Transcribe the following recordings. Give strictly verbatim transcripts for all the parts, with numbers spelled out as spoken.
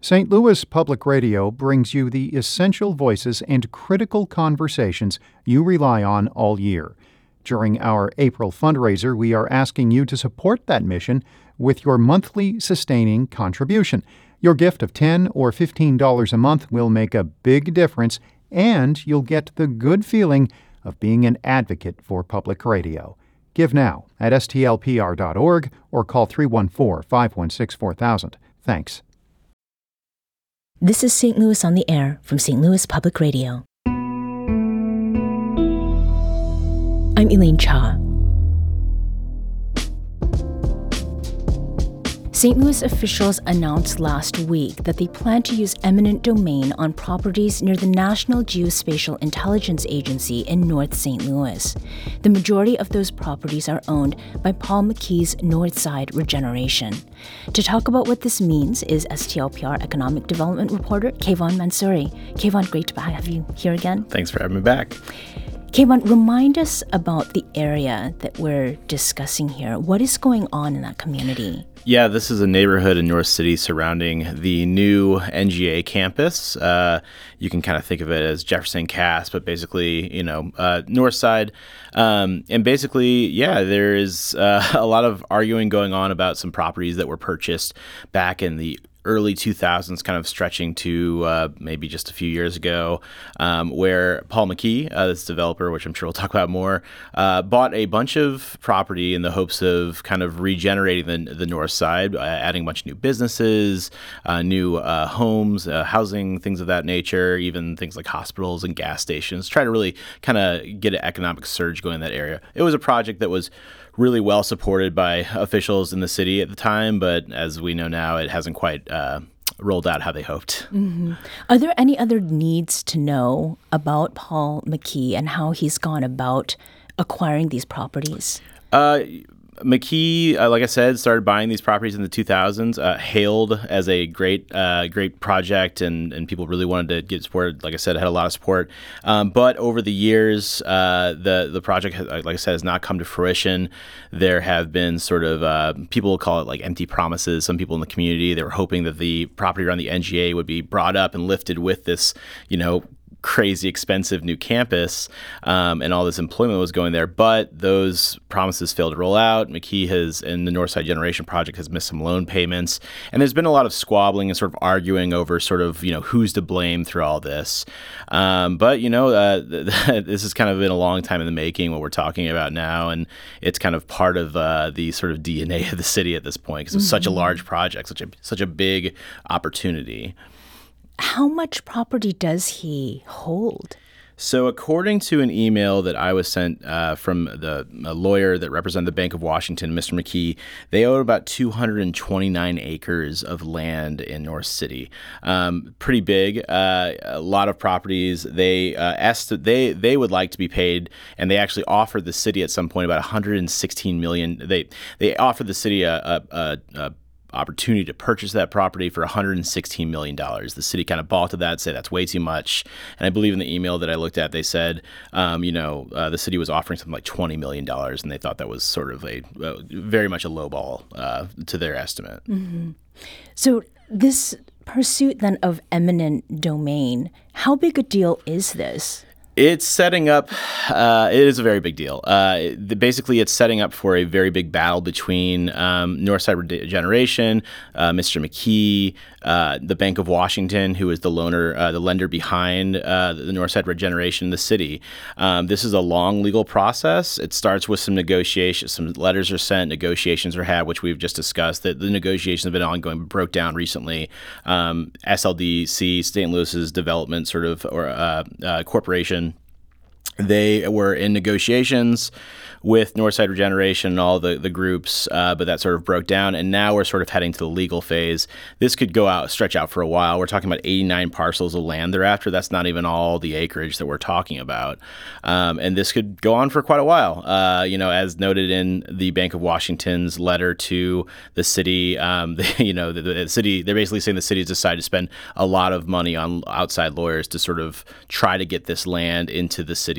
Saint Louis Public Radio brings you the essential voices and critical conversations you rely on all year. During our April fundraiser, we are asking you to support that mission with your monthly sustaining contribution. Your gift of ten dollars or fifteen dollars a month will make a big difference, and you'll get the good feeling of being an advocate for public radio. Give now at S T L P R dot org or call three one four, five one six, four thousand. Thanks. This is Saint Louis on the Air from Saint Louis Public Radio. I'm Elaine Cha. Saint Louis officials announced last week that they plan to use eminent domain on properties near the National Geospatial Intelligence Agency in North Saint Louis. The majority of those properties are owned by Paul McKee's Northside Regeneration. To talk about what this means is S T L P R economic development reporter Kayvon Mansouri. Kayvon, great to have you here again. Thanks for having me back. Kayvon, remind us about the area that we're discussing here. What is going on in that community? Yeah, this is a neighborhood in North City surrounding the new N G A campus. Uh, you can kind of think of it as Jefferson Cass, but basically, you know, uh, North Side. Um, and basically, yeah, there is uh, a lot of arguing going on about some properties that were purchased back in the early two thousands, kind of stretching to uh, maybe just a few years ago, um, where Paul McKee, uh, this developer, which I'm sure we'll talk about more, uh, bought a bunch of property in the hopes of kind of regenerating the, the north side, uh, adding a bunch of new businesses, uh, new uh, homes, uh, housing, things of that nature, even things like hospitals and gas stations, try to really kind of get an economic surge going in that area. It was a project that was really well supported by officials in the city at the time, but as we know now, it hasn't quite uh, rolled out how they hoped. Mm-hmm. Are there any other needs to know about Paul McKee and how he's gone about acquiring these properties? Uh, McKee, uh, like I said, started buying these properties in the two thousands, uh, hailed as a great uh, great project, and, and people really wanted to get support. Like I said, it had a lot of support. Um, but over the years, uh, the, the project, has, like I said, has not come to fruition. There have been sort of, uh, people call it like empty promises. Some people in the community, they were hoping that the property around the N G A would be brought up and lifted with this, you know, crazy expensive new campus, um, and all this employment was going there, but those promises failed to roll out. McKee has, and the Northside Generation Project has missed some loan payments, and there's been a lot of squabbling and sort of arguing over sort of, you know, who's to blame through all this. Um, but, you know, uh, this has kind of been a long time in the making, what we're talking about now, and it's kind of part of uh, the sort of D N A of the city at this point, because it's mm-hmm. such a large project, such a such a big opportunity. How much property does he hold? So according to an email that I was sent uh, from the a lawyer that represented the Bank of Washington, Mister McKee, they own about two hundred twenty-nine acres of land in North City. Um, pretty big, uh, a lot of properties. They uh, asked that they they would like to be paid, and they actually offered the city at some point about one hundred sixteen million dollars. They they offered the city a, a, a, a opportunity to purchase that property for one hundred sixteen million dollars. The city kind of balked at that, said that's way too much. And I believe in the email that I looked at, they said, um, you know, uh, the city was offering something like twenty million dollars, and they thought that was sort of a uh, very much a lowball uh, to their estimate. Mm-hmm. So this pursuit then of eminent domain, how big a deal is this? It's setting up, uh, it is a very big deal. Uh, the, basically, it's setting up for a very big battle between um, Northside Regeneration, uh, Mister McKee, uh, the Bank of Washington, who is the loaner, uh, the lender behind uh, the Northside Regeneration, the city. Um, this is a long legal process. It starts with some negotiations. Some letters are sent, negotiations are had, which we've just discussed. The, the negotiations have been ongoing, but broke down recently. Um, S L D C, Saint Louis's development sort of or uh, uh, corporation, they were in negotiations with Northside Regeneration and all the, the groups, uh, but that sort of broke down, and now we're sort of heading to the legal phase. This could go out, stretch out for a while. We're talking about eighty-nine parcels of land thereafter. That's not even all the acreage that we're talking about, um, and this could go on for quite a while. Uh, you know, as noted in the Bank of Washington's letter to the city, um, they, you know, the, the city, they're basically saying the city has decided to spend a lot of money on outside lawyers to sort of try to get this land into the city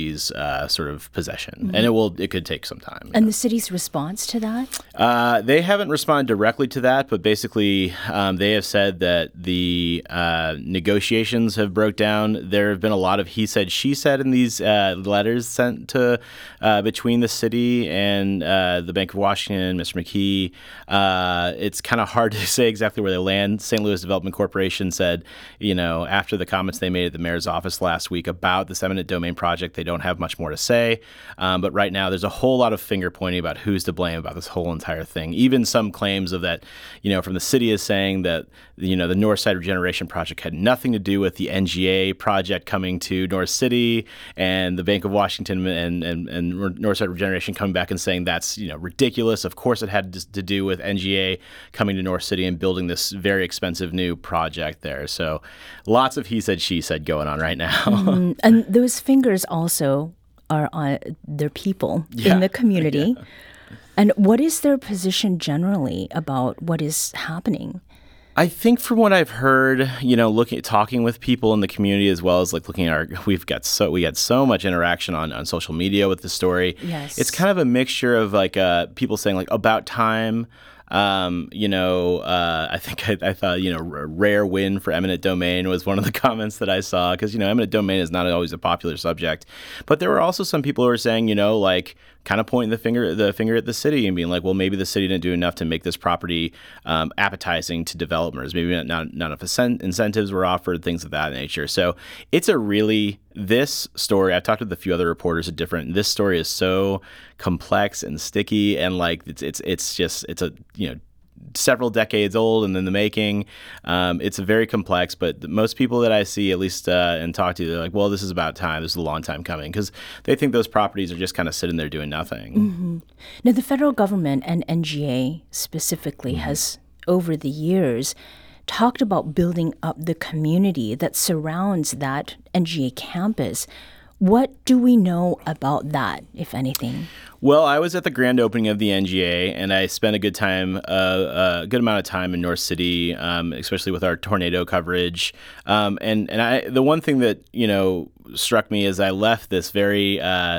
city's uh, sort of possession, Mm-hmm. and it will it could take some time. And the city's response to that? Uh, they haven't responded directly to that, but basically um, they have said that the uh, negotiations have broke down. There have been a lot of he said, she said in these uh, letters sent to uh, between the city and uh, the Bank of Washington, Mister McKee. Uh, it's kind of hard to say exactly where they land. Saint Louis Development Corporation said, you know, after the comments they made at the mayor's office last week about this eminent domain project, they don't have much more to say. Um, but right now, there's a whole lot of finger pointing about who's to blame about this whole entire thing. Even some claims of that, you know, from the city is saying that, you know, the North Side Regeneration Project had nothing to do with the N G A project coming to North City, and the Bank of Washington and, and, and North Side Regeneration coming back and saying that's, you know, ridiculous. Of course, it had to do with N G A coming to North City and building this very expensive new project there. So lots of he said, she said going on right now. Mm, and those fingers also are on their people Yeah. in the community. Yeah. And what is their position generally about what is happening? I think from what I've heard, you know, looking talking with people in the community as well as like looking at our, we've got so we got so much interaction on, on social media with the story. Yes. It's kind of a mixture of like uh, people saying like about time. Um, you know, uh, I think I, I thought, you know, r- rare win for eminent domain was one of the comments that I saw because, you know, eminent domain is not always a popular subject. But there were also some people who were saying, you know, like kind of pointing the finger the finger at the city and being like, well, maybe the city didn't do enough to make this property um, appetizing to developers. Maybe not, not, not enough incentives were offered, things of that nature. So it's a really, this story, I've talked with a few other reporters at different, this story is so complex and sticky and like it's it's it's just, it's a, you know, several decades old and in the making. Um, it's very complex, but most people that I see, at least uh, and talk to, they're like, well, this is about time. This is a long time coming because they think those properties are just kind of sitting there doing nothing. Mm-hmm. Now, the federal government and N G A specifically mm-hmm. has, over the years, talked about building up the community that surrounds that N G A campus. What do we know about that, if anything? Well, I was at the grand opening of the N G A, and I spent a good time, uh, a good amount of time in North City, um, especially with our tornado coverage. Um, and and I, the one thing that you know struck me as I left this very uh,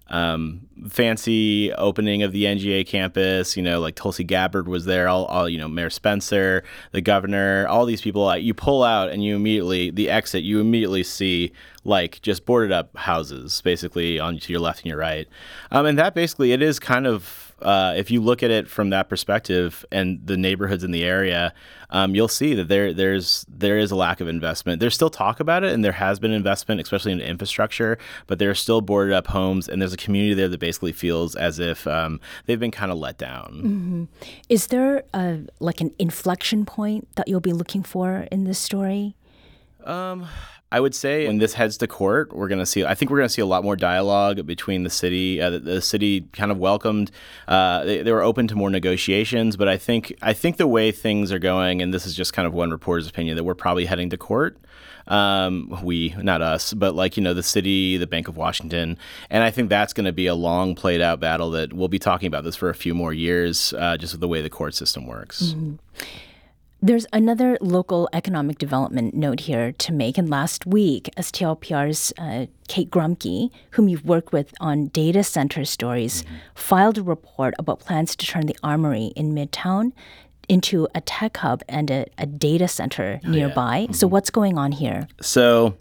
um, fancy opening of the N G A campus, you know, like Tulsi Gabbard was there, all, all you know, Mayor Spencer, the governor, all these people. You pull out, and you immediately the exit, you immediately see like just boarded up houses, basically on to your left and your right, um, and that basically it is kind of uh, if you look at it from that perspective and the neighborhoods in the area, um, you'll see that there there's there is a lack of investment. There's still talk about it, and there has been investment, especially in infrastructure, but there are still boarded up homes, and there's a community there that basically feels as if um, they've been kind of let down. Mm-hmm. Is there a, like an inflection point that you'll be looking for in this story? Um. I would say when this heads to court, we're going to see, I think we're going to see a lot more dialogue between the city. Uh, the, the city kind of welcomed, uh, they, they were open to more negotiations, but I think I think the way things are going, and this is just kind of one reporter's opinion, that we're probably heading to court. Um, we, not us, but like, you know, the city, the Bank of Washington. And I think that's going to be a long played out battle that we'll be talking about this for a few more years, uh, just with the way the court system works. Mm-hmm. There's another local economic development note here to make. And last week, S T L P R's uh, Kate Grumke, whom you've worked with on data center stories, mm-hmm. filed a report about plans to turn the Armory in Midtown into a tech hub and a, a data center oh, nearby. Yeah. Mm-hmm. So what's going on here? So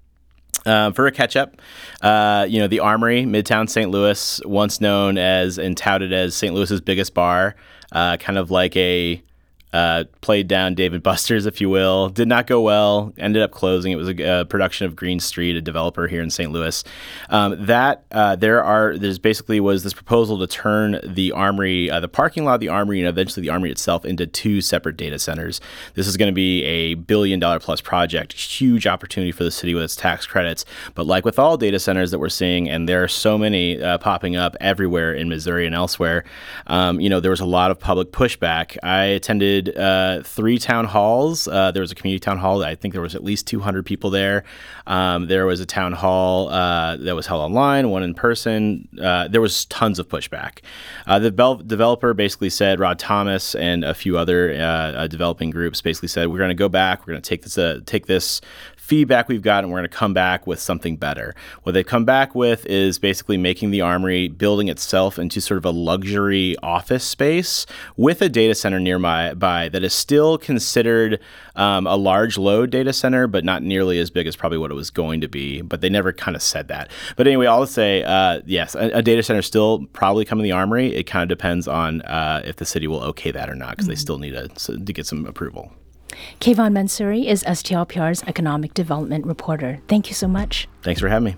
uh, for a catch-up, uh, you know, the Armory, Midtown Saint Louis, once known as and touted as Saint Louis's biggest bar, uh, kind of like a Uh, played down Dave and Buster's, if you will. Did not go well. Ended up closing. It was a, a production of Green Street, a developer here in Saint Louis. Um, that uh, there are there's basically was this proposal to turn the Armory, uh, the parking lot of the Armory, and eventually the Armory itself into two separate data centers. This is going to be a billion dollar plus project. Huge opportunity for the city with its tax credits. But like with all data centers that we're seeing, and there are so many uh, popping up everywhere in Missouri and elsewhere, um, you know, there was a lot of public pushback. I attended did uh, three town halls. Uh, there was a community town hall. I think there was at least two hundred people there. Um, there was a town hall uh, that was held online, one in person. Uh, there was tons of pushback. Uh, the bel- developer basically said, Rod Thomas and a few other uh, uh, developing groups basically said, we're going to go back. We're going to take this uh, take this feedback we've got, and we're going to come back with something better. What they've come back with is basically making the Armory, building itself into sort of a luxury office space with a data center nearby by that is still considered um, a large load data center, but not nearly as big as probably what it was going to be. But they never kind of said that. But anyway, I'll say, uh, yes, a, a data center is still probably coming to the Armory. It kind of depends on uh, if the city will okay that or not, because mm-hmm. they still need a, to get some approval. Kayvon Mansouri is S T L P R's economic development reporter. Thank you so much. Thanks for having me.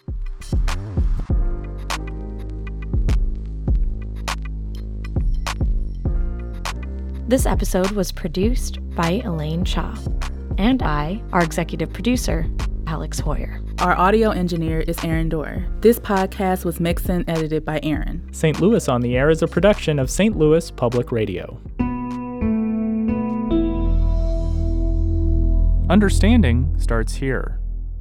This episode was produced by Elaine Cha. And I, our executive producer, Alex Hoyer. Our audio engineer is Aaron Dorr. This podcast was mixed and edited by Aaron. Saint Louis on the Air is a production of Saint Louis Public Radio. Understanding starts here.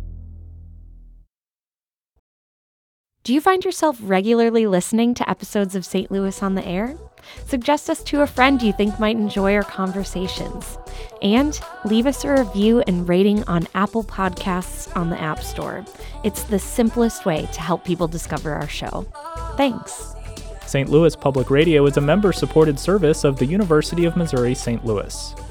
Do you find yourself regularly listening to episodes of Saint Louis on the Air? Suggest us to a friend you think might enjoy our conversations. And leave us a review and rating on Apple Podcasts on the App Store. It's the simplest way to help people discover our show. Thanks. Saint Louis Public Radio is a member-supported service of the University of Missouri Saint Louis.